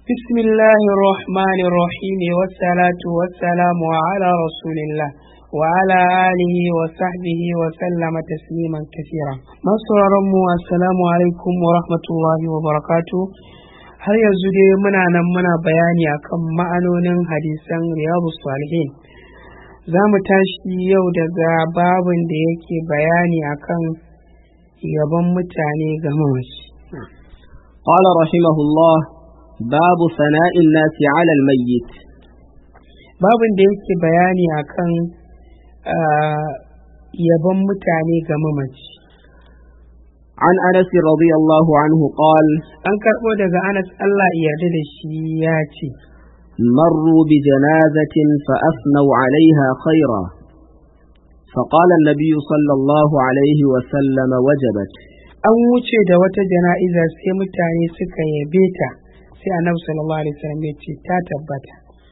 بسم الله الرحمن الرحيم والصلاة والسلام على رسول الله وعلى آله وصحبه وسلم تسليما كثيرا. masauraranmu assalamu alaikum wa rahmatullahi wa barakatuh. har yanzu dai muna bayani akan ma'anonin hadisan riyadus salihin. za mu tashi yau daga babin da yake bayani akan yaban mutane ga mamaci. قال رحمه الله باب ثناء الناس على الميت. babin da yake bayani akan yaban mutane ga mamaci. عن أنس رضي الله عنه قال an karɓo daga Anas Allah ya yarda da shi ya ce مروا بجنازة فأثنوا عليها خيرا فقال النبي صلى الله عليه وسلم وجبت. an wuce da wata jana'iza sai mutane suka yabe ta sai annabi sallallahu alaihi wasallam ya ce ta tabbata.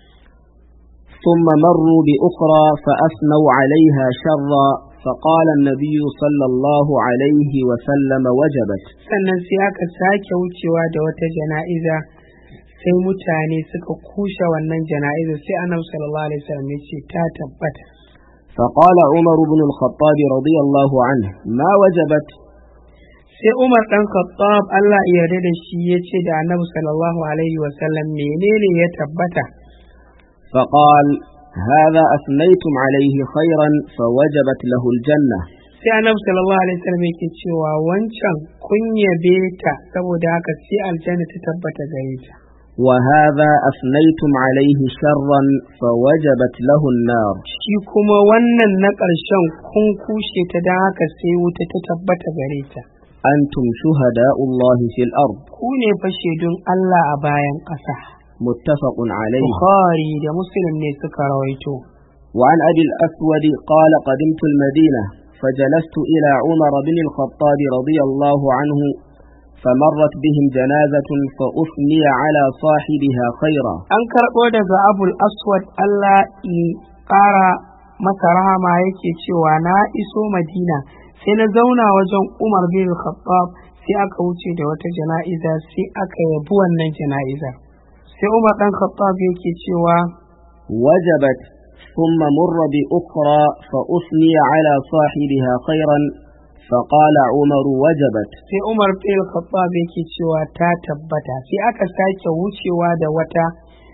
ثم مروا بأخرى فأثنوا عليها شرا فقال النبي صلى الله عليه وسلم وجبت. sannan sai aka sake wucewa da wata jana'iza sai mutane suka kushe wannan jana'iza sai annabi sallallahu alaihi wasallam ya ce ta tabbata. فقال عمر بن الخطاب رضي الله عنه ما وجبت. sai Umar dan Khattab Allah ya yarda da shi ya ce da annabi sallallahu alaihi wasallam menene ya tabbata. فقال هذا أثنيتم عليه خيرا فوجبت له الجنة. sai annabi sallallahu alaihi wasallam yake cewa wancan kun yabe ta saboda haka sai aljanna ta tabbata gare ta. وهذا أثنيتم عليه شرا فوجبت له النار. shi kuma wannan na ƙarshen kun kushe ta don haka sai wuta ta tabbata gare ta. أنتم شهداء الله في الأرض. ku ne fa shaidun Allah a bayan ƙasa. متفق عليه. Bukhari da Muslim ne suka rawaito. وعن أبي الأسود قال قدمت المدينة فجلست إلى عمر بن الخطاب رضي الله عنه فمرت بهم جنازة فأثني على صاحبها خيرا. an karɓo daga Abul Aswad Allah ya ƙara masa rahama yake cewa na iso Madina sai na zauna wajen Umar bin Khattab sai aka wuce da wata jana'iza sai aka yabi wannan jana'iza sai Umar dan Khattab yake cewa وجبت ثم مر بأخرى فأثني على صاحبها خيرا فقال عمر وجبت. sai Umar bin Khattab yake cewa ta tabbata sai aka sake wucewa da wata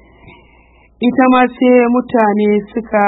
ita ma sai mutane suka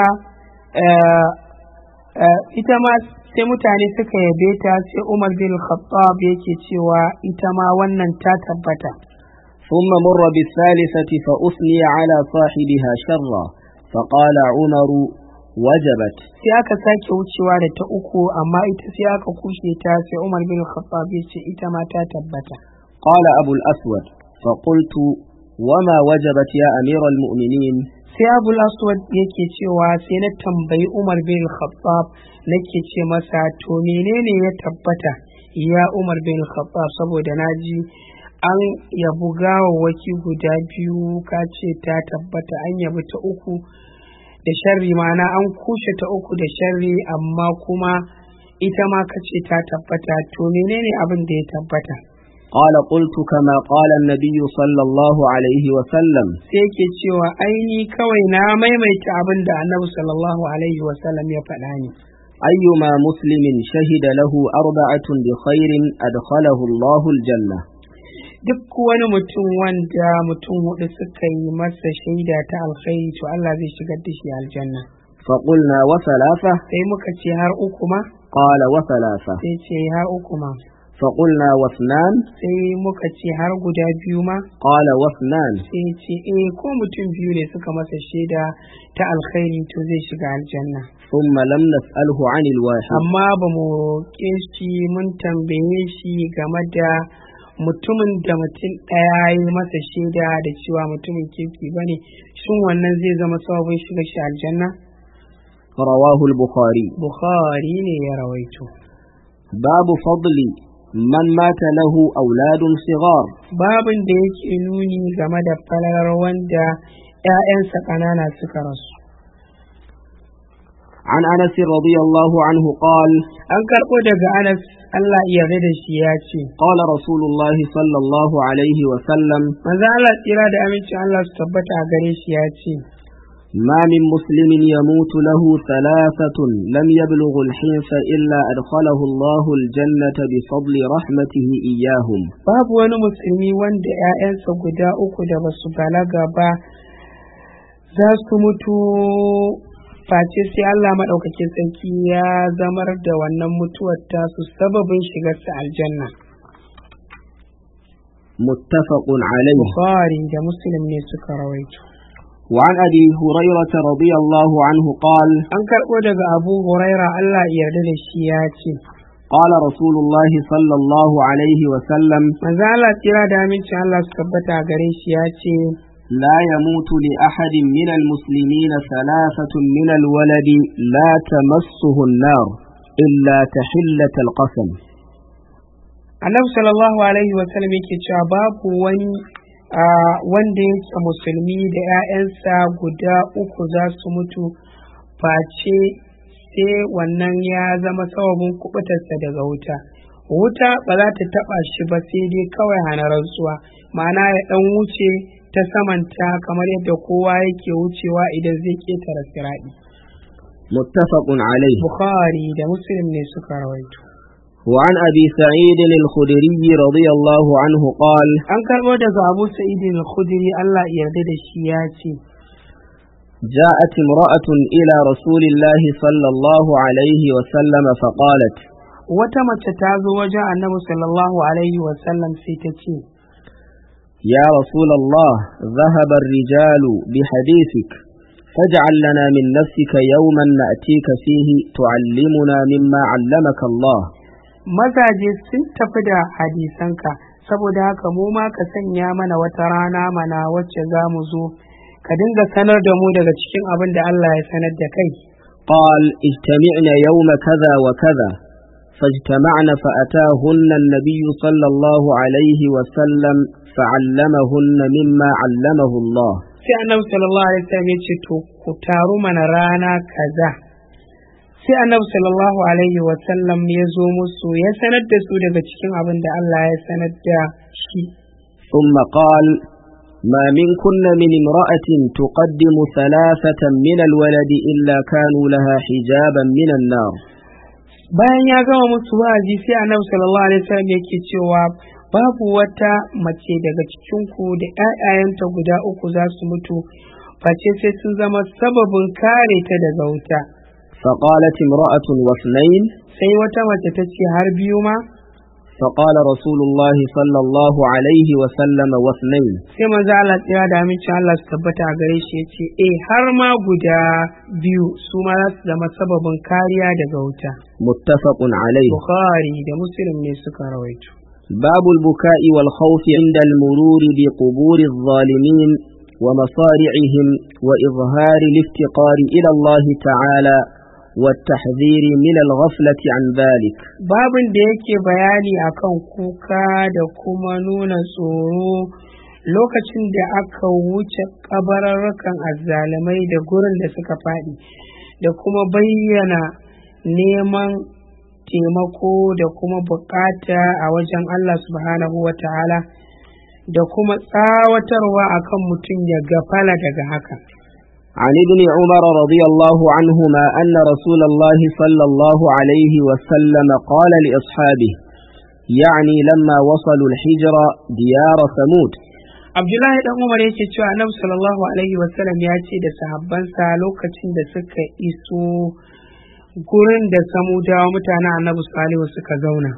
yabe ta sai Umar bin Khattab yake cewa ita ma wannan ta tabbata. ثم مر بالثالثة فأثني على صاحبها شرا فقال عمر وجبت. sai aka sake wucewa da ta uku amma ita sai aka kushe ta sai Umar bin Khattab ya ce ita ma ta tabbata. قال أبو الأسود فقلت وما وجبت يا أمير المؤمنين. sai Abul Aswad yake cewa sai na tambayi Umar bin Khattab nake ce masa to menene ya tabbata ya Umar bin Khattab saboda naji an yabu gawawwaki guda biyu ka ce ta tabbata an yabi ta uku da sharri ma'ana an kushe ta uku da sharri amma kuma ita ma ka ce ta tabbata to menene abin da ya tabbata. قال قلت كما قال النبي صلى الله عليه وسلم. sai yake cewa aini kawai na maimaita abin da annabi sallallahu alaihi wasallam ya faɗa ni. أيما مسلم شهد له أربعة بخير أدخله الله الجنة. duk wani mutum wanda mutum hudu suka yi masa shaida ta alkhairi to Allah zai shigar da shi aljanna. فقلنا وثلاثة. sai muka ce har uku ma. قال وثلاثة. sai ce har uku ma. فقلنا واثنان. sai muka ce har guda biyu ma. قال واثنان. sai ce ko mutum biyu ne suka masa shaida ta alkhairi to zai shiga aljanna. ثم لم نسأله عن الواحد. amma ba mu roƙe shi mun tambaye shi game da mutumin da mutum ɗaya yi masa shaida da cewa mutumin kirki ba ne shin wannan zai zama sababin shiga shi aljanna. رواه البخاري. Bukhari ne ya rawaito. باب فضل من مات له أولاد صغار. babin da yake nuni game da falalar wanda ‘ya'yansa ƙanana suka rasu. عن أنس رضي الله عنه قال an karɓo daga Anas Allah ya yarda da shi ya ce قال رسول الله صلى الله عليه وسلم manzo Allah tsira da amincin Allah su tabbata a gare shi ya ce ما من مسلم يموت له ثلاثة لم يبلغ الحنف إلا أدخله الله الجنة بفضل رحمته إياهم babu wani musulmi wanda ‘ya'yansa guda uku da basu balaga ba za su mutu face sai Allah maɗaukakin sarki ya zamar da wannan mutuwar tasu sababin shigarsa aljanna. متفق عليه. Bukhari da Muslim ne suka rawaito. وعن أبي هريرة رضي الله عنه قال An karɓo daga Abu Huraira Allah ya yarda da shi ya ce, قال رسول الله صلى الله عليه وسلم Manzo Allah tsira da amincin Allah su tabbata a gare shi ya ce, لا يموت لأحد من المسلمين ثلاثة من الولد لا تمسه النار إلا تحلة القسم. Annabi sallallahu alaihi wa sallam yake cewa babu wani wanda yake musulmi da 'ya'yansa guda uku za su mutu face sai wannan ya zama sababin kubutarsa daga wuta. Wuta ba za ta taba shi ba sai dai kawai hana rantsuwa, ma'ana ya dan wuce ta samanta kamar yadda kowa yake wucewa idan zai ketare siradi. Muttafaqun alayhi. Bukhari da Muslim ne suka rawaito. وعن أبي سعيد الخدري رضي الله عنه قال An karɓo daga Abu Sa'id al-Khudri Allah ya yarda da shi ya ce, جاءت امرأة إلى رسول الله صلى الله عليه وسلم فقالت wata mace ta zo wajen Annabi sallallahu alaihi wa sallam sai ta ce, يا رسول الله ذهب الرجال بحديثك فاجعل لنا من نفسك يوما نأتيك فيه تعلمنا مما علمك الله. mazaje sun tafi da hadisanka saboda haka mu ma ka sanya mana wata rana mana wacce za mu zo ka dinga sanar da mu daga cikin abin da Allah ya sanar da kai. قال اجتمعنا يوم كذا وكذا فاجتمعنا فأتاهن النبي صلى الله عليه وسلم فعلمهن مما علمه الله. sai Annabi sallallahu alaihi wasallam ya ce to ku taru mana rana kaza. sai Annabi sallallahu alaihi wasallam ya zo musu ya sanar da su daga cikin abin da Allah ya sanar da shi. ثم قال ما منكن من امرأة تقدم ثلاثة من الولد إلا كانوا لها حجابا من النار. bayan ya gama musu wa'azi sai Annabi sallallahu alaihi wasallam yake cewa babu wata mace daga cikin ku da ƴaƴayenta guda uku za su mutu face sai sun zama sababin kare ta daga wuta. فقالت امرأة واثنين sai wata mace ta ce har biyu ma. فقال رسول الله صلى الله عليه وسلم واثنين. sai manzo Allah tsira da amincin Allah su tabbata a gare shi yace har ma guda biyu su ma za su zama sababin kariya daga wuta. متفق عليه. Bukhari da Muslim ne suka rawaito. باب البكاء والخوف عند المرور بقبور الظالمين ومصارعهم وإظهار الافتقار إلى الله تعالى والتحذير من الغفلة عن ذلك. babin da yake bayani akan kuka da kuma nuna tsoro lokacin da aka wuce kabararrukan azzalumai da gurin da suka faɗi da kuma bayyana neman taimako da kuma bukata a wajen Allah subhanahu wa ta'ala da kuma tsawatarwa akan mutum ya gafala daga haka. عن ابن عمر رضي الله عنهما أن رسول الله صلى الله عليه وسلم قال لأصحابه يعني لما وصلوا الحجر ديار ثمود. Abdullahi dan Umar yake cewa Annabi sallallahu alaihi wasallam ya ce da sahabbansa lokacin da suka iso gurin da Samudawa mutanen Annabi Salihu suka zauna.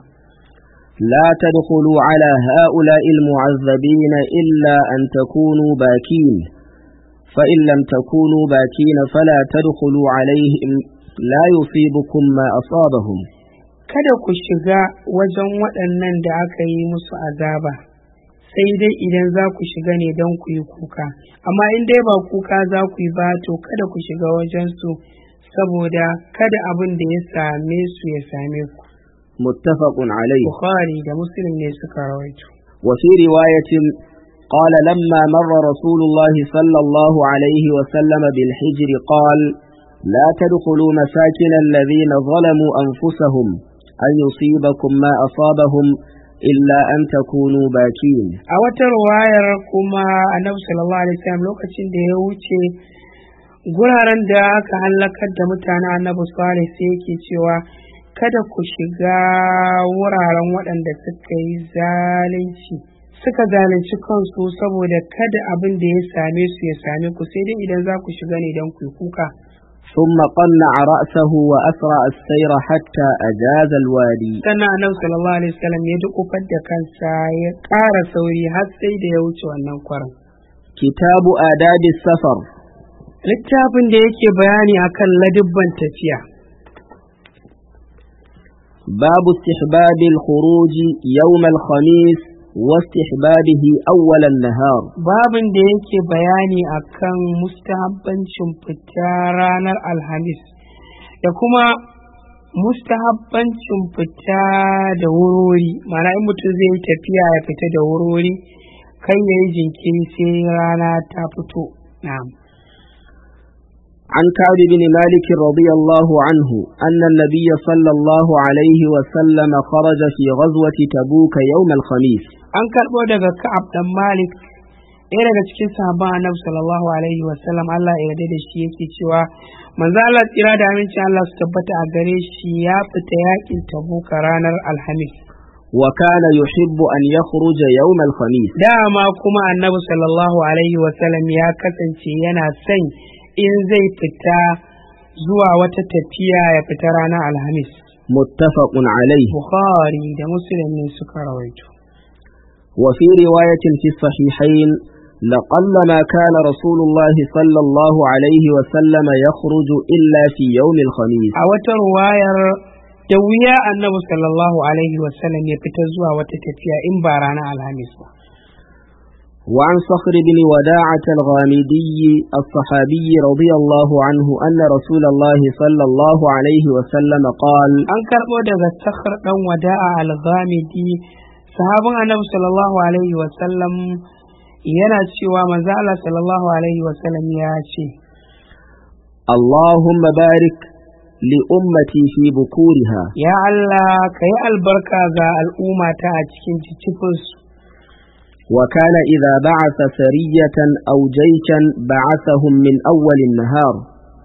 لا تدخلوا على هؤلاء المعذبين إلا أن تكونوا باكين فإن لم تكونوا باكين فلا تدخلوا عليهم لا يصيبكم ما أصابهم. kada ku shiga wajen waɗannan da aka yi musu azaba sai dai idan za ku shiga ne don ku yi kuka, amma in dai ba kuka za ku yi ba to kada ku shiga wajensu saboda kada abin da ya same su ya same ku. Muttafaqun alayhi. Bukhari da Muslim ne suka rawaito. Wa fi riwayatin قال لما مر رسول الله صلى الله عليه وسلم بالحجر قال لا تدخلوا مساكن الذين ظلموا أنفسهم أن يصيبكم ما أصابهم إلا أن تكونوا باكين. a wata ruwayar kuma annabi sallallahu alaihi wasallam lokacin da ya wuce guraren da aka halakar da mutanen annabi salih sai yake cewa kada ku shiga wuraren waɗanda suka zalunci kansu saboda kada abin da ya same su ya same ku, sai dai idan za ku shiga ne don ku kuka. ثم قنع رأسه وأسرع السير حتى أجاز الوادي. sannan annabi sallallahu alaihi wasallam ya dukufar da kansa ya ƙara sauri har sai da ya wuce wannan kwarin. كتاب آداب السفر. littafin da yake bayani akan ladubban tafiya. باب استحباب الخروج يوم الخميس واستحبابه أول النهار. babin da yake bayani akan mustahabbancin fita ranar alhamis da kuma mustahabbancin fita da wurwuri, ma'ana in mutum zai yi tafiya ya fita da wurwuri kan yayi jinkiri sai rana ta fito. na'am. عن كعب بن مالك رضي الله عنه أن النبي صلى الله عليه وسلم خرج في غزوة تبوك يوم الخميس. an karɓo daga Ka'ab dan Malik, ɗaya daga cikin sahabban Annabi sallallahu alaihi wasallam, Allah ya yarda da shi, yake cewa manzo Allah tsira da aminci Allah su tabbata a gare shi ya fita yakin Tabuka ranar Alhamis. وكان يحب أن يخرج يوم الخميس. dama kuma Annabi sallallahu alaihi wasallam ya kasance yana son in zai fita zuwa wata tafiya ya fita ranar Alhamis. متفق عليه. Bukhari da Muslim ne suka rawaito. وفي رواية في الصحيحين لقلما كان رسول الله صلى الله عليه وسلم يخرج إلا في يوم الخميس. a wata ruwayar da wuya Annabi sallallahu alaihi wasallam ya fita zuwa wata tafiya in ba ranar Alhamis ba. وعن صخر بن وداعة الغامدي الصحابي رضي الله عنه أن رسول الله صلى الله عليه وسلم قال. an karɓo daga Sakhr dan Wada'a al-Ghamidi, sahabin Annabi sallallahu alaihi wasallam, yana cewa manzo Allah sallallahu alaihi wasallam ya ce, اللهم بارك لأمتي في بكورها. ya Allah ka yi albarka ga al'ummata a cikin cikinsu. وكان إذا بعث سرية أو جيشا بعثهم من أول النهار.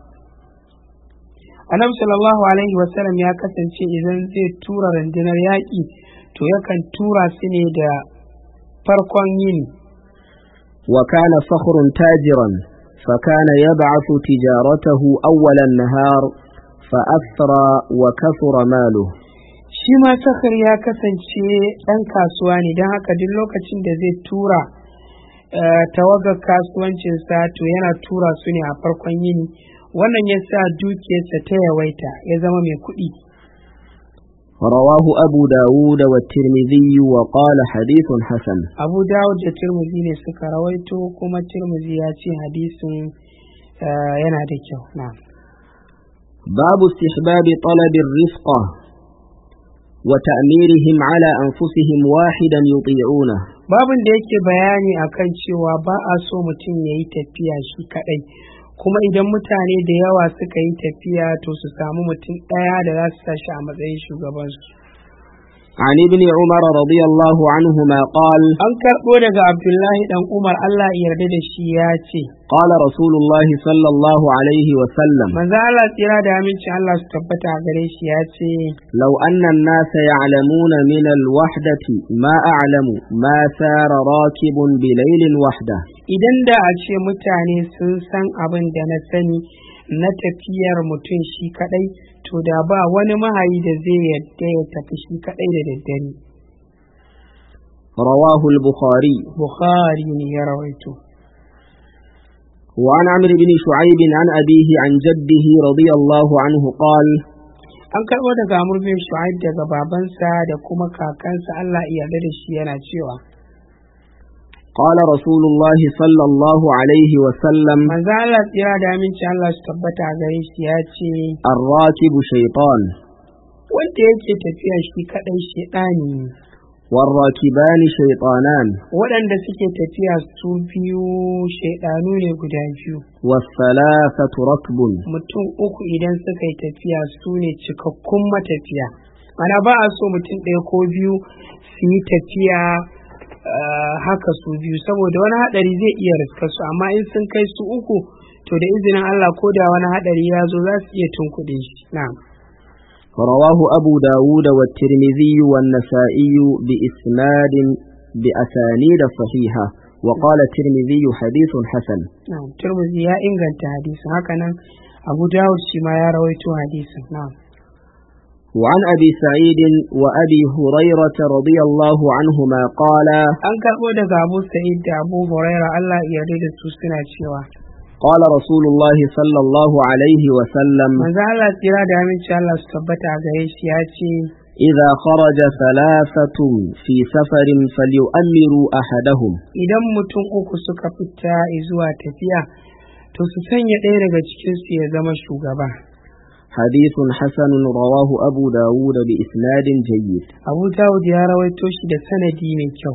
Annabi sallallahu alaihi wasallam ya kasance idan zai tura rundunar yaƙi to yakan tura su ne da farkon yini. وكان صخر تاجرا فكان يبعث تجارته أول النهار فأثرى وكثر ماله. shi ma Sakhr ya kasance ɗan kasuwa ne, don haka duk lokacin da zai tura tawagar kasuwancinsa to yana tura su ne a farkon yini. wannan ya sa dukiyarsa ta yawaita ya zama mai kuɗi. رواه أبو داود والترمذي وقال حديث حسن. Abu Dawud da Tirmidhi ne suka rawaito, kuma Tirmidhi ya ce hadisin yana da kyau. na'am. باب استحباب طلب الرفقة وتأميرهم على أنفسهم واحدا يطيعونه. babin da yake bayani akan cewa ba a so mutum ya yi tafiya shi kaɗai, kuma idan mutane da yawa suka yi tafiya to su samu mutum ɗaya da za su tashi a matsayin shugabansu. عن ابن عمر رضي الله عنهما قال. an karɓo daga Abdullahi dan Umar, Allah ya yarda da shi, ya ce, قال رسول الله صلى الله عليه وسلم. manzo Allah tsira da amincin Allah su tabbata a gare shi ya ce, لو أن الناس يعلمون من الوحدة ما أعلم ما سار راكب بليل وحده. idan da a ce mutane sun san abin da na sani na tafiyar mutum shi kadai, to da ba wani mahayi da zai yadda ya tafi shi kadai da daddare. رواه البخاري. Bukhari ne ya rawaito. وعن عمرو بن شعيب عن أبيه عن جده رضي الله عنه قال. an karɓo daga Amr bin Shu'aib daga babansa da kuma kakansa, Allah ya yarda da shi, yana cewa, قال رسول الله صلى الله عليه وسلم. manzo Allah tsira da aminci Allah su tabbata a gare shi ya ce, الراكب شيطان wanda yake tafiya shi kadai shedani ne. والراكبان شيطانان waɗanda suke tafiya su biyu shaidanu ne guda biyu والثلاثة ركب mutum uku idan suka yi tafiya su ne cikakkun matafiya mana ba a so mutum ɗaya ko biyu su yi tafiya haka su biyu saboda wani haɗari zai iya riskar su amma in sun kai su uku to da izinin Allah ko da wani haɗari ya zo za su iya tunkuɗe shi na'am رواه أبو داود والترمذي والنسائي بإسناد بأسانيد صحيحة وقال الترمذي حديث حسن نعم الترمذي يا إنجلت حديث هكذا أبو داود شما يا رويت حديثا نعم وعن أبي سعيد وأبي هريرة رضي الله عنهما قال أنكر ودك أبو سعيد أبو هريرة الله يريد سوسنا شوا قال رسول الله صلى الله عليه وسلم من ذا الله ترى دامن شاء الله سبتا غيش ياتي إذا خرج ثلاثة في سفر فليؤمروا أحدهم إذا متون uku suka fita zuwa tafiya to su sanya ɗaya daga cikin su ya zama shugaba حديث حسن رواه أبو داود بإسناد جيد أبو داود يا رويته شي da sanadi mai kyau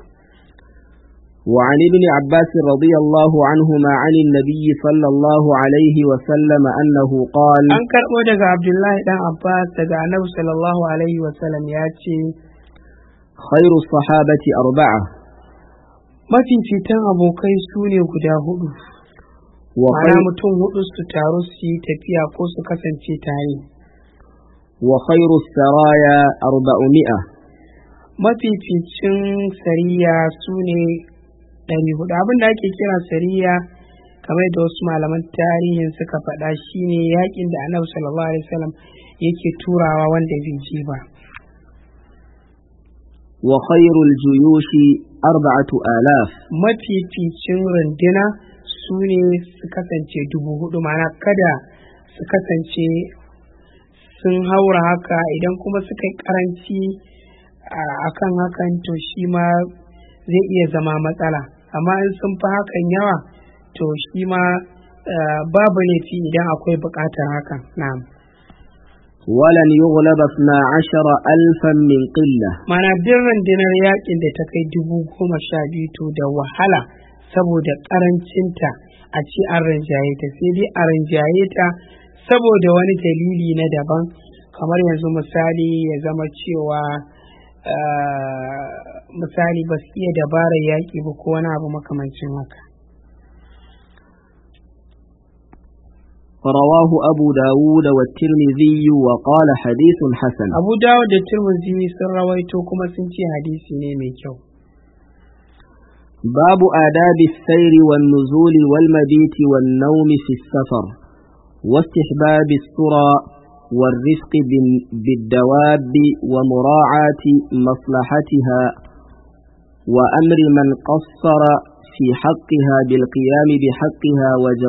وعن ابن عباس رضي الله عنهما عن النبي صلى الله عليه وسلم أنه قال an karɓo daga Abdullahi dan Abbas daga Annabi sallallahu alaihi wasallam ya ce خير الصحابة أربعة mafificin abokai su ne guda hudu ma'ana mutum hudu su taru su yi tafiya ko su kasance tare وخير السرايا 400 mafificin sariya su ne 400 abin da ake kira sariya kamar da wasu malaman tarihin suka faɗa shine yakin da Annabi sallallahu alaihi wasallam yake turawa wanda bai je ba وخير الجيوش 4000 mafificin runduna su ne su kasance 4,000 ma'ana kada su kasance sun haura haka idan kuma suka yi karanci akan hakan to shi ma zai iya zama matsala amma in sun fi hakan yawa to shi ma babu laifi idan akwai buƙatar hakan na'am ولن يغلب 12,000 من قلة mana duk rundunar yakin da ta kai 12,000 to da wahala saboda karancinta a ce an rinjaye ta sai dai a rinjaye ta saboda wani dalili na daban kamar yanzu misali ya zama cewa misali ba su iya dabarar yaƙi ba ko wani abu makamancin haka رواه أبو داود والترمذي وقال حديث حسن أبو داود والترمذي sun rawaito kuma sun ce hadisi ne mai kyau باب آداب السير والنزول والمبيت والنوم في السفر واستحباب السرى والرفق بالدواب ومراعاة مصلحتها وأمر من قصر في حقها بالقيام بحقها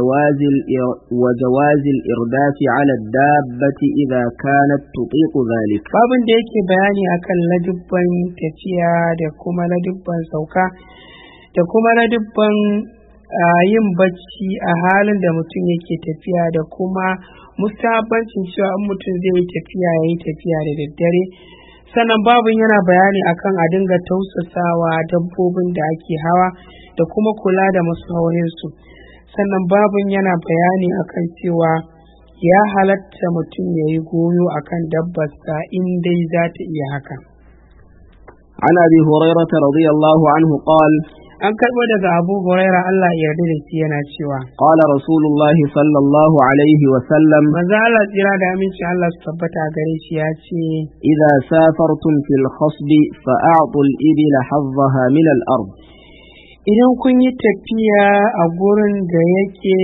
وجواز الإرداف على الدابة إذا كانت تطيق ذلك babin da yake bayani akan ladubban tafiya da kuma ladubban sauka da kuma ladubban yin bacci a halin da mutum yake tafiya da kuma mustahabbancin cewa in mutum zai yi tafiya ya yi tafiya da daddare sannan babin yana bayani akan a dinga tausasawa dabbobin da ake hawa da kuma kula da masu sannan babin yana bayani akan cewa ya halatta mutum ya yi goyo akan dabbarsa in dai za ta iya haka عن أبي هريرة رضي الله عنه قال an karɓo daga Abu Huraira Allah ya yarda da shi yana cewa قال رسول الله صلى الله عليه وسلم manzo Allah tsira da aminci Allah su tabbata gare shi ya ce إذا سافرتم في الخصب فأعطوا الإبل حظها من الأرض idan kun yi tafiya a gurin da yake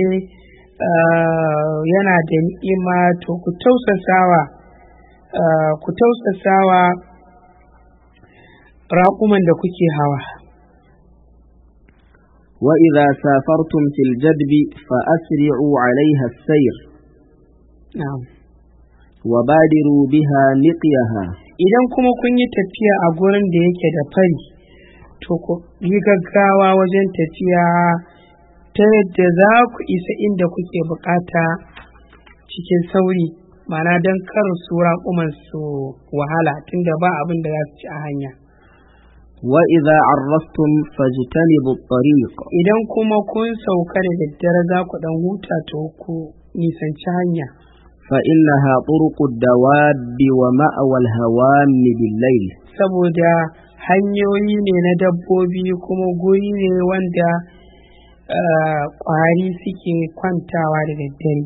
yana da ni'ima to ku tausasawa raƙuman da kuke hawa وإذا سافرتم في الجدب فأسرعوا عليها السير na'am وبادروا بها نقيها idan kuma kun yi tafiya a gurin da yake da fari to ku yi gaggawa wajen tafiya ta yadda za ku isa inda kuke bukata cikin sauri mana don kar su raƙuman su wahala tunda ba abin da za su ci a hanya وإذا عرفتم فاجتنبوا الطريق idan kuma kun sauka da daddare za ku dan huta to ku nisanci hanya فإنها طرق الدواب ومأوى الهوام بالليل saboda hanyoyi ne na dabbobi kuma guri ne wanda ƙwari suke kwantawa da daddare.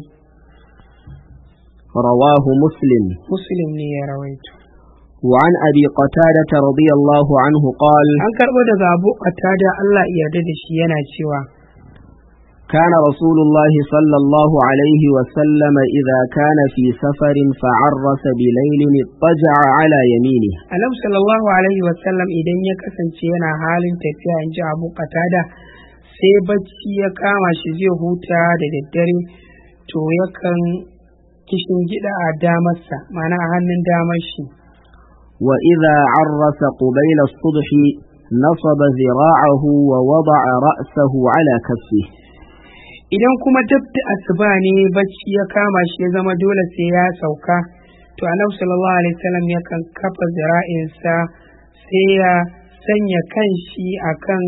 رواه مسلم. Muslim ne ya rawaito. وعن أبي قتادة رضي الله عنه قال An karɓo daga Abu Qatada Allah ya yarda da shi yana cewa كان رسول الله صلى الله عليه وسلم إذا كان في سفر فعرس بليل اضطجع على يمينه. Annabi sallallahu alaihi wa sallam idan ya kasance yana halin tafiya in ji Abu Qatada sai bacci ya kama shi zai huta da daddare to yakan kishin gida a damarsa ma'ana a hannun damar shi. وإذا عرس قبيل الصبح نصب ذراعه ووضع رأسه على كفه. Idan kuma dab da asuba ne bacci ya kama shi ya zama dole sai ya sauka to Annabi sallallahu alaihi wasallam yakan kafa zira'insa sai ya sanya kanshi akan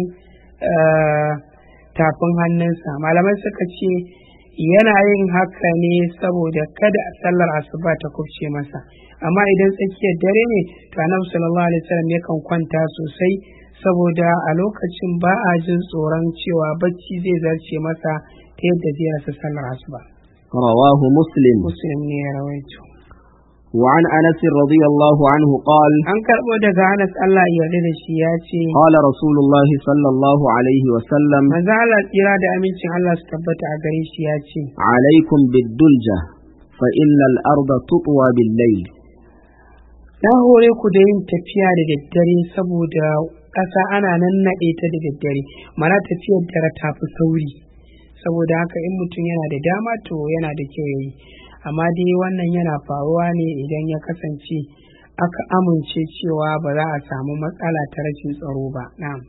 tafin hannunsa. Malamai suka ce yana yin haka ne saboda kada sallar asuba ta kubce masa, amma idan tsakiyar dare ne to Annabi sallallahu alaihi wasallam yakan kwanta sosai saboda a lokacin ba a jin tsoron cewa bacci zai zarce masa ta yadda zai rasa sallar asuba. رواه مسلم. Muslim ne ya rawaito. وعن أنس رضي الله عنه قال An karɓo daga Anas Allah ya yarda da shi ya ce قال رسول الله صلى الله عليه وسلم manzo Allah tsira da amincin Allah su tabbata a gare shi ya ce عليكم بالدلجة فإن الأرض تطوى بالليل. na hore ku da yin tafiya da daddare saboda ƙasa ana nannaɗe ta da daddare, mana tafiyar dare ta fi sauri, saboda haka in mutum yana da dama to yana da kyau yayi, amma dai wannan yana faruwa ne idan ya kasance aka amince cewa ba za a samu matsala ta rashin tsaro ba. Na'am.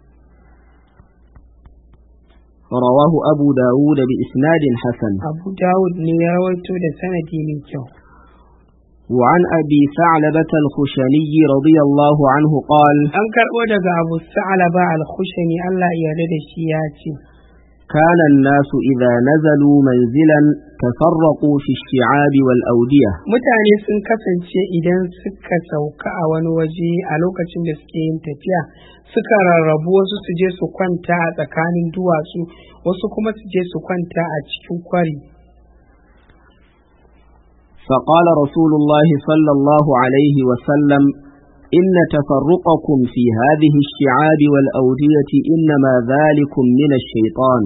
رواه أبو داود بإسناد حسن. Abu Dawud ne ya rawaito da sanadi mai kyau. وعن أبي ثعلبة الخشني رضي الله عنه قال An karɓo daga Abu Sa'laba al-Khushani Allah ya yarda da shi ya ce كان الناس إذا نزلوا منزلا تفرقوا في الشعاب والأودية. mutane sun kasance idan suka sauka a wani waje a lokacin da suke yin tafiya suka rarrabu, wasu su je su kwanta a tsakanin duwatsu, wasu kuma su je su kwanta a cikin kwari. فقال رسول الله صلى الله عليه وسلم إن تفرقكم في هذه الشعاب والأودية إنما ذلكم من الشيطان.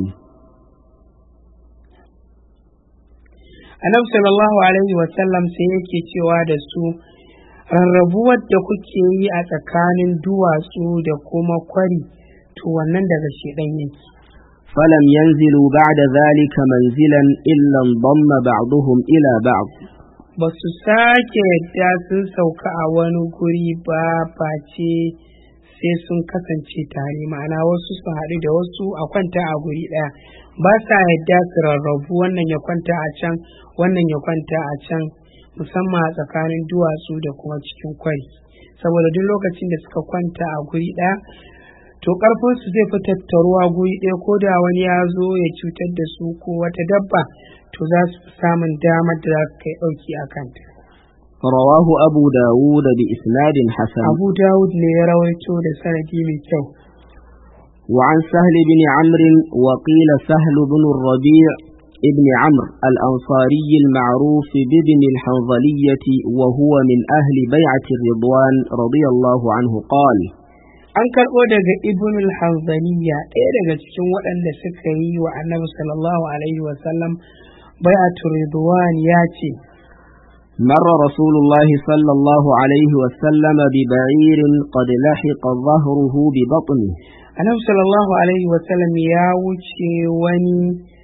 Annabi sallallahu alaihi wa sallam sai yake cewa da su rarrabuwar da kuke yi a tsakanin duwatsu da kuma kwari to wannan daga shedan yake. فلم ينزلوا بعد ذلك منزلا إلا انضم بعضهم إلى بعض. Ba su sake yadda sun sauka a wani guri ba face sai sun kasance tare, ma'ana wasu su haɗu da wasu a kwanta a guri ɗaya, ba sa yadda su rarrabu, wannan ya kwanta a can wannan ya kwanta a can, musamman a tsakanin duwatsu da kuma cikin kwari, saboda duk lokacin da suka kwanta a guri ɗaya to ƙarfinsu zai fi tattaruwa guri ɗaya, ko da wani ya zo ya cutar da su ko wata dabba to za su fi samun damar da za su kai ɗauki a kanta. رواه أبو داود بإسناد حسن. Abu Dawud ne ya rawaito da sanadi mai kyau. وعن سهل بن عمرو وقيل سهل بن الربيع ابن عمرو الأنصاري المعروف بابن الحنظلية وهو من أهل بيعة الرضوان رضي الله عنه قال An karɓo daga Ibn al-Hanzaliya, ɗaya daga cikin waɗanda suka yi wa Annabi sallallahu alaihi wa sallam bai'atul ridwan ya ce مر رسول الله صلى الله عليه وسلم ببعير قد لحق ظهره ببطنه. Annabi sallallahu alaihi wa sallam ya wuce wani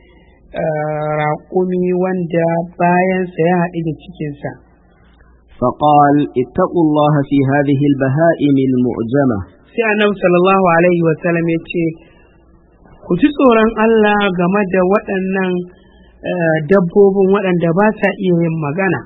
raƙumi wanda bayansa ya haɗu da cikinsa. فقال اتقوا الله في هذه البهائم المعجمة. Sai Annabi sallallahu alaihi wa sallam ya ce ku ji tsoron Allah game da waɗannan dabbobin waɗanda ba sa iya yin magana.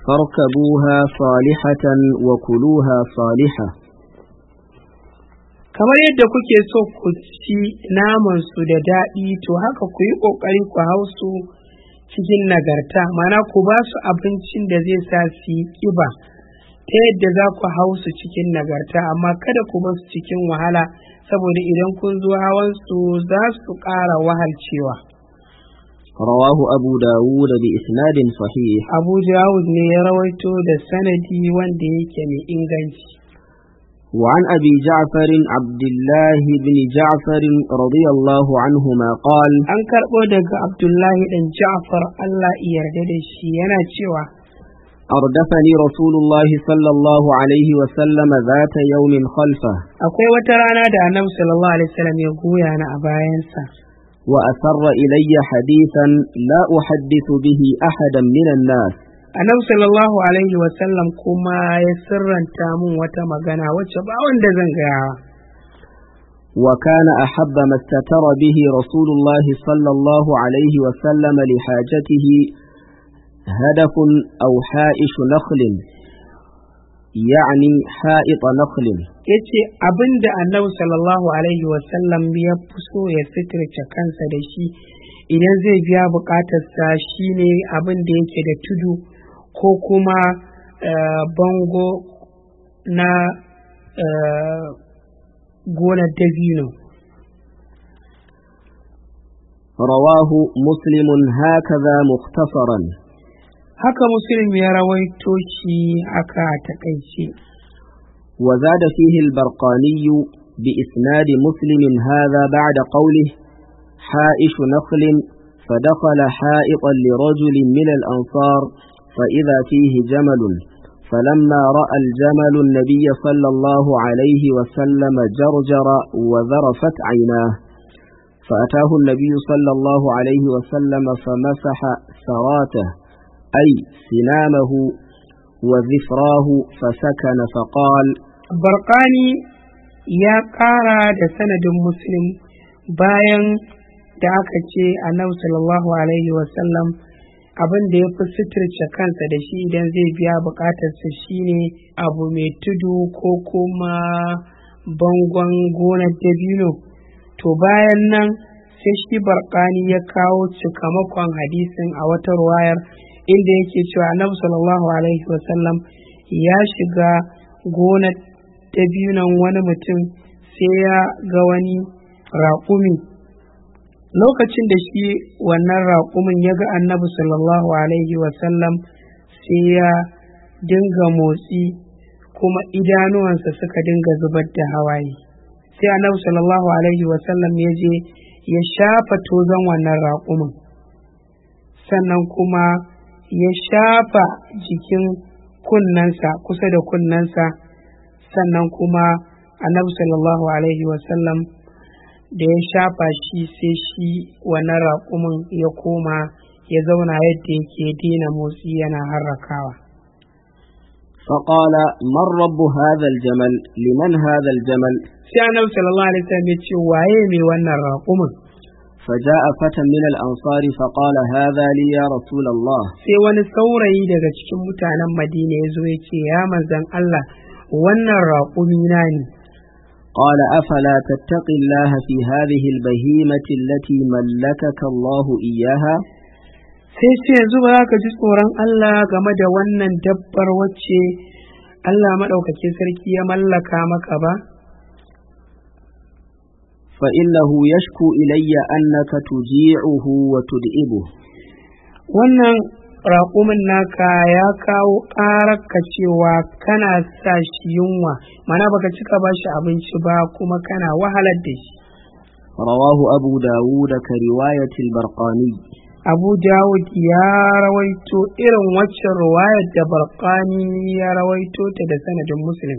فاركبوها صالحة وكلوها صالحة. kamar yadda kuke so ku ci naman su da daɗi to haka ku yi ƙoƙari ku hau su cikin nagarta, mana ku ba su abincin da zai sa su yi ƙiba ta yadda za ku hau su cikin nagarta, amma kada ku ba su cikin wahala saboda idan kun zo hawan su za su ƙara wahalcewa. رواه أبو داود بإسناد صحيح. Abu Dawud ne ya rawaito da sanadi wanda yake mai inganci. وعن أبي جعفر عبد الله بن جعفر رضي الله عنهما قال An karɓo daga Abdullahi ɗan Ja'far Allah ya yarda da shi yana cewa أردفني رسول الله صلى الله عليه وسلم ذات يوم خلفه akwai wata rana da Annabi sallallahu alaihi wasallam ya goya ni a bayansa, وأسر إلي حديثا لا أحدث به أحدا من الناس Annabi sallallahu alaihi wasallam kuma ya sirranta mun wata magana wacce ba wanda zan gaya. وكان أحب ما استتر به رسول الله صلى الله عليه وسلم لحاجته هدف أو حائش نخل يعني حائط نخل. Yace abinda Annabi sallallahu alaihi wasallam ya fi so ya sitirce kansa da shi idan zai biya bukatarsa shine abin da yake da tudu ko kuma bango na gonar dabino. رواه مسلم هكذا مختصرا. Haka Muslim ya rawaito shi aka takaice. وزاد فيه البرقاني بإسناد مسلم هذا بعد قوله حائش نخل فدخل حائطا لرجل من الأنصار فإذا فيه جمل فلما رأى الجمل النبي صلى الله عليه وسلم جرجر وذرفت عيناه فأتاه النبي صلى الله عليه وسلم فمسح سراته أي سنامه وذفراه فسكن فقال. Barqani ya ƙara da sanadin Muslim bayan da aka ce Annabi sallallahu alaihi wasallam abin da ya fi suturce kansa da shi idan zai biya bukatarsa shine abu mai tudu ko kuma bangon gonar dabino. To bayan nan sai shi Barqani ya kawo cikamakon hadisin a wata ruwayar inda yake cewa Annabi sallallahu alaihi wasallam ya shiga gonar dabinon wani mutum sai ya ga wani raƙumi. Lokacin da shi wannan raƙumin ya ga Annabi sallallahu alaihi wasallam sai ya dinga motsi kuma idanuwansa suka dinga zubar da hawaye. Sai Annabi sallallahu alaihi wasallam ya je ya shafa tozon wannan raƙumin, sannan kuma ya shafa jikin kunnensa kusa da kunnensa, sannan kuma Annabi sallallahu alaihi wasallam da ya shafa shi sai shi wannan raƙumin ya koma ya zauna yadda yake daina motsi yana harrakawa. فقال من رب هذا الجمل لمن هذا الجمل. sai Annabi sallallahu alaihi wasallam ya ce waye mai wannan raƙumin. فجاء فتى من الأنصار فقال هذا لي يا رسول الله. sai wani saurayi daga cikin mutanen Madina ya zo ya ce ya manzon Allah wannan raƙumi na ne. قال أفلا تتقي الله في هذه البهيمة التي ملكك الله إياها. sai ce yanzu ba za ka ji tsoron Allah game da wannan dabbar wacce Allah maɗaukakin sarki ya mallaka maka ba. فإنه يشكو إلي أنك تجيعه وتدئبه. wannan raƙumin naka ya kawo ƙararka cewa kana sa shi yunwa, mana baka cika ba shi abinci ba kuma kana wahalar da shi. رواه أبو داود كرواية البرقاني. Abu Dawud ya rawaito irin waccan riwayar da Barqani ya rawaito ta da sanadin Muslim.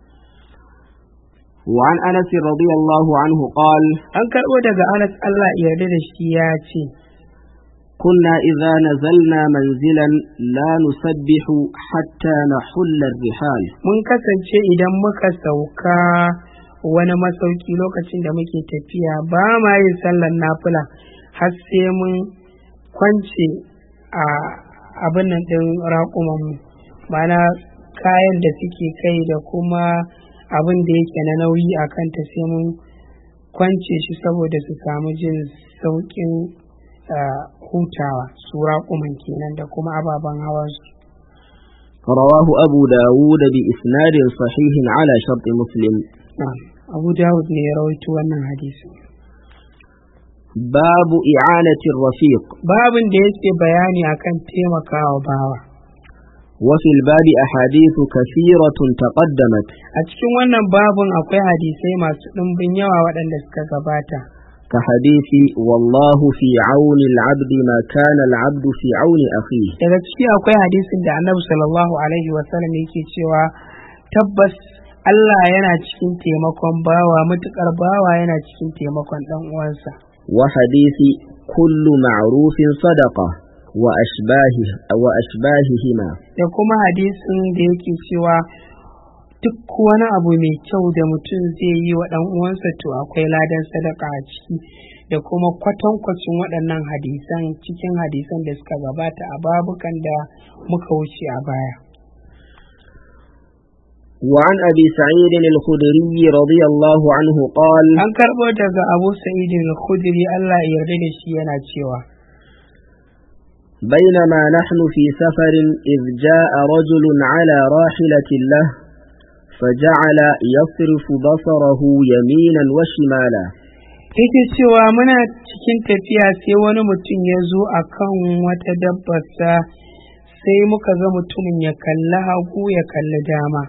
وعن أنس رضي الله عنه قال An karɓo daga Anas Allah ya yarda da shi ya ce, كنا إذا نزلنا منزلا لا نسبح حتى نحل الرحال. mun kasance idan muka sauka wani masauki lokacin da muke tafiya ba ma yin sallar nafila har sai mun kwance a abin nan ɗin raƙumanmu, mana kayan da suke kai da kuma abin da yake na nauyi a kanta sai mun kwance shi saboda su samu jin sauƙin hutawa, su raƙuman kenan da kuma ababen hawansu. رواه أبو داود بإسناد صحيح على شرط مسلم. أبو داود يروي wannan hadisi. باب إعانة الرفيق. باب da yake bayani akan taimakawa bawa. وفي الباب أحاديث كثيرة تقدمت. A cikin wannan babun akwai hadisai masu ɗumbin yawa waɗanda suka gabata. كحديث والله في عون العبد ما كان العبد في عون أخيه. daga ciki akwai hadisin da Annabi sallallahu alaihi wasallam yake cewa tabbas Allah yana cikin taimakon bawa mutukar bawa yana cikin taimakon dan uwansa. وحديث كل معروف صدقة وأشباههما. da kuma hadisin da yake cewa duk wani abu mai kyau da mutum zai yi wa ɗan uwansa to akwai ladan sadaka a ciki, da kuma kwatankwacin waɗannan hadisan cikin hadisan da suka gabata a babukan da muka wuce a baya. وعن أبي سعيد الخدري رضي الله عنه قال an karɓo daga Abu Sa'id al-Khudri Allah ya yarda da shi yana cewa بينما نحن في سفر إذ جاء رجل على راحلة له فجعل يصرف بصره يمينا وشمالا. yake cewa muna cikin tafiya sai wani mutum ya zo a kan wata dabbarsa, sai muka ga mutumin ya kalli hagu ya kalli dama.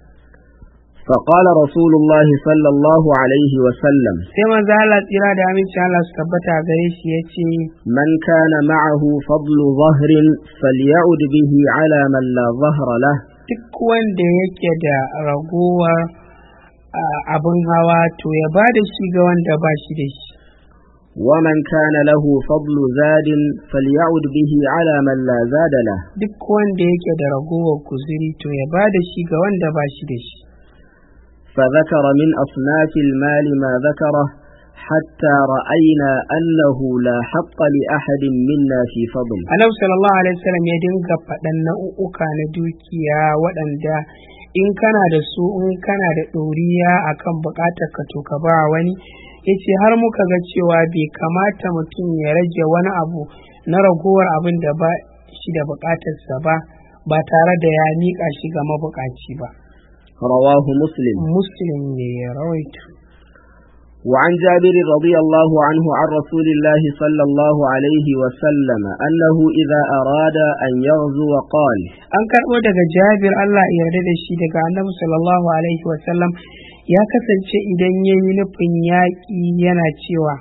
فقال رسول الله صلى الله عليه وسلم sai manzo Allah tsira da aminci Allah su tabbata gare shi yace من كان معه فضل ظهر فليعد به على من لا ظهر له. duk wanda yake da ragowar abin hawa to ya ba da shi ga wanda ba shi da shi. ومن كان له فضل زاد فليعد به على من لا زاد له. duk wanda yake da ragowar kuzuri to ya ba da shi ga wanda ba shi da shi. فذكر من أصناف المال ما ذكره حتى رأينا أنه لا حق لأحد منا في فضل. Annabi sallallahu alaihi wasallam ya dinga faɗan nau'uka na dukiya waɗanda in kana da su in kana da ɗoriya akan buƙatar ka to ka ba wani. Yace har muka ga cewa bai kamata mutum ya rage wani abu na ragowar abin da ba shi da buƙatarsa ba tare da ya miƙa shi ga mabuƙaci ba. رواه مسلم. مسلم رويت. وعن جابر رضي الله عنه عن رسول الله صلى الله عليه وسلم أنه إذا أراد أن يغزو قال an karɓo daga Jabir Allah ya yarda da shi daga Annabi sallallahu alaihi wasallam ya kasance idan yayi nufin yaƙi yana cewa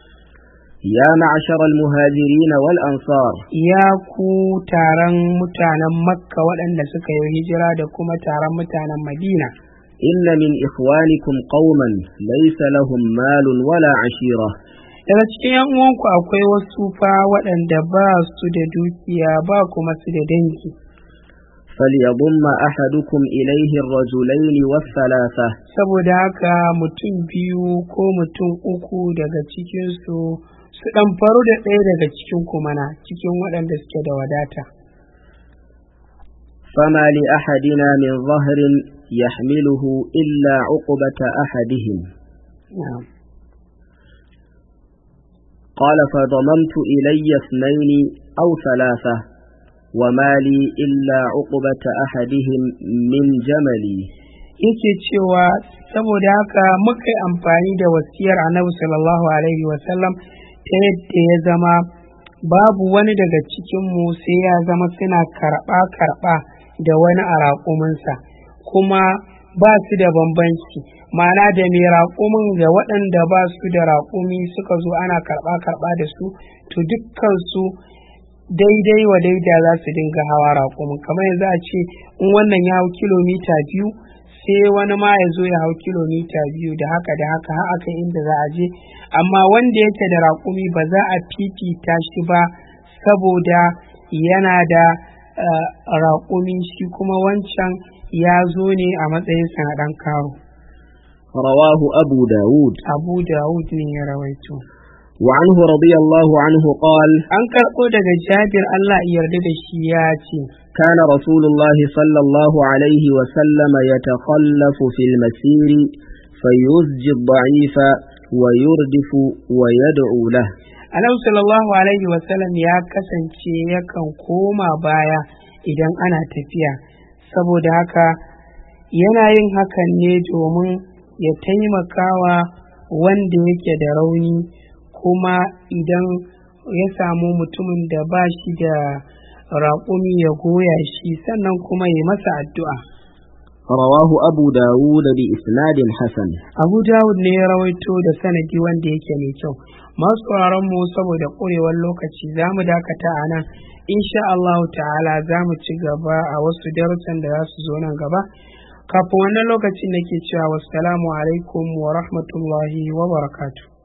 يا معشر المهاجرين والأنصار ya ku taron mutanen Makka waɗanda suka yi hijira da kuma taron mutanen Madina إن من إخوانكم قوما ليس لهم مال ولا عشيرة. daga cikin yan uwanku akwai wasu fa waɗanda ba su da dukiya ba kuma su da dangi. فليضم أحدكم إليه الرجلين والثلاثة. saboda haka mutum biyu ko mutum uku daga cikinsu su ɗan faru da ɗaya daga cikin kumana cikin waɗanda suke da wadata. فما لأحدنا من ظهر يحمله إلا عقبة أحدهم. قال فضممت إلي اثنين أو ثلاثة وما لي إلا عقبة أحدهم من جملي. yake cewa saboda haka muka yi amfani da wasiyar Annabi sallallahu alaihi wasallam ta yadda ya zama babu wani daga cikinmu sai ya zama suna karɓa da wani a raƙuminsa, kuma ba su da bambanci, ma'ana da mai raƙumin ga waɗanda ba su da raƙumi suka zo ana karɓa da su to dukkansu daidai wa daida za su dinga hawa raƙumin. Kamar yanzu a ce in wannan ya hau kilomita 2 sai wani ma ya zo ya hau kilomita 2 da haka har aka inda za a je, amma wanda yake da raƙumi ba za a fifita shi ba saboda yana da raƙumi, shi kuma wancan ya zo ne a matsayin na ɗan karo. رواه أبو داود. أبو داود ne ya rawaito. وعنه رضي الله عنه قال an karɓo daga Jabir Allah ya yarda da shi ya ce كان رسول الله صلى الله عليه وسلم يتخلف في المسير فيزجي الضعيف ويردف ويدعو له. Annabi sallallahu alaihi wasallam ya kasance yakan koma baya idan ana tafiya, saboda haka yana yin hakan ne domin ya taimakawa wanda yake da rauni, kuma idan ya samu mutumin da ba shi da raƙumi ya goya shi, sannan kuma ya masa addu'a. رواه أبو داود بإسناد حسن. Abu Dawud ne ya rawaito da sanadi wanda yake mai kyau. Masu sauraron mu saboda ƙurewar lokaci za mu dakata a nan, insha Allah ta'ala za mu ci gaba a wasu darussan da za su zo nan gaba. Kafin wannan lokacin nake cewa wassalamu alaikum wa rahmatullahi wa barakatuh.